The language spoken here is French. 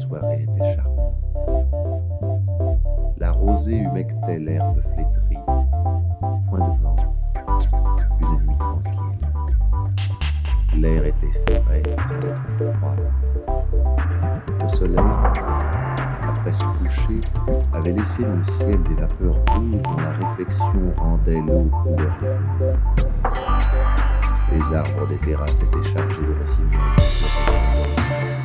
soirée était charmante. La rosée humectait l'herbe flétrie. Point de vent, une nuit tranquille. L'air était frais sans être froid. Le soleil, après se coucher, avait laissé dans le ciel des vapeurs rouges dont la réflexion rendait l'eau couleur de fumée. Les arbres des terrasses étaient chargés de rossignols.